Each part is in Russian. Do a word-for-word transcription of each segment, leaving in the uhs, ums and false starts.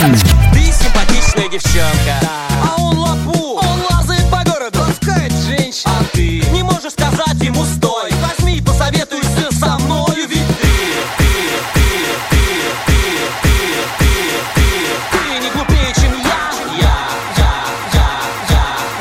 Ты симпатичная девчонка, а он лапу, он лазает по городу, ласкает женщин. А ты не можешь сказать ему стой, возьми и посоветуйся со мною, ведь ты, ты, ты, ты, ты, ты, ты, ты, ты не глупее, чем я. Я, я, я, я,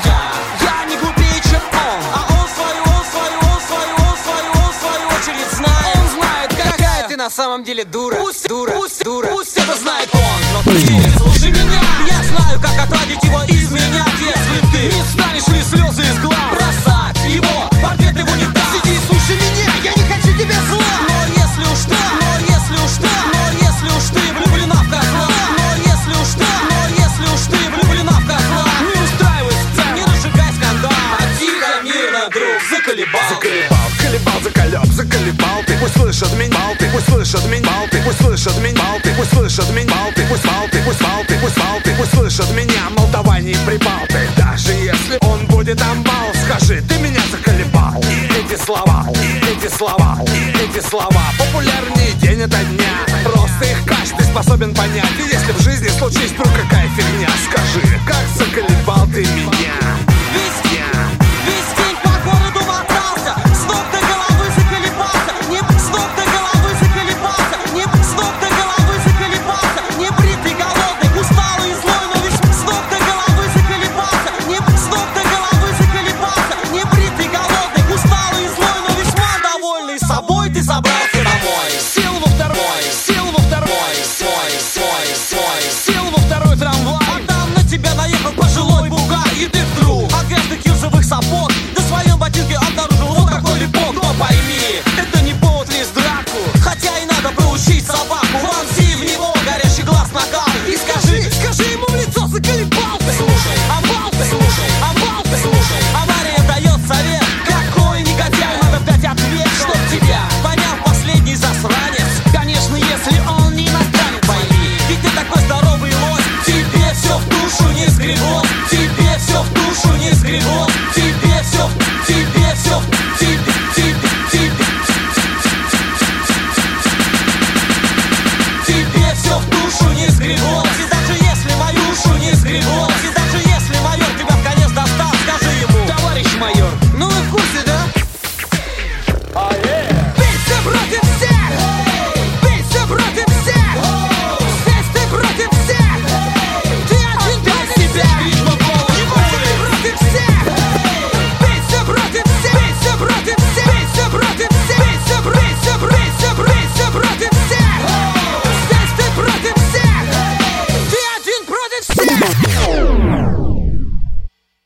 я, я не глупее, чем он. А он свою, он свою, он свою, он свою, он в свою очередь знает. Он знает, какая ты на самом деле дура. Пусть, дура, пусть, дура, пусть это знает он. Но ты слушай меня, я знаю, как отводить его из меня. Если ты не станешь ли слезы из глаз бросать его, портрет его не даст. Сиди и слушай меня, я не хочу тебе зла. Но если уж ты, но если уж ты, но если уж ты влюблена в козла, но если уж ты, но если уж ты влюблена в козла, не устраивай сцен, не разжигай скандал, а тихо, мирно, друг, заколебал. Заколебал, колебал, заколеб, заколебал ты. Пусть слышат меня, ты, пусть слышат меня, ты, пусть слышат меня, ты, пусть слышат меня, ты, пусть мал ты, пусть мал ты, пусть мал ты, пусть слышат меня, мол, давай не прибал ты. Даже если он будет амбал, скажи, ты меня заколебал. И эти слова, и эти слова, и эти слова популярнее день ото дня. Просто их каждый способен понять. И если в жизни случись вдруг какая фигня, скажи, как заколебал ты меня. Весь день, весь день по городу мотался, с ног до головы заколебался, не с ног до головы заколебался, не с ног до головы заколебался, не бритый, голодный, усталый и злой, но весь с ног до головы заколебался, не с ног до головы заколебался, не бритый, голодный, усталый и злой, но весьма довольный собой ты собрался домой. Сел во второй, сел во второй, свой, свой, свой, сел во второй трамвай, а там на тебя наехал пожилой бугай, и ты вдруг от грязных кирзовых сапог на своем ботинке обнаружил вот такой липок. Но пойми, это не повод лезть в драку, хотя и надо проучить собаку. Вонзи в него горящий глаз на кару и скажи, скажи ему в лицо, заколебал ты. Слушай, амбал ты, слушай, амбал ты, слушай. Авария дает совет, какой негодяй, надо дать ответ, чтоб тебя понял последний засранец. Конечно, если он не настанет, пойми, ведь ты такой здоровый лось, тебе все в душу не сгребось, тебе все в душу не сгребось.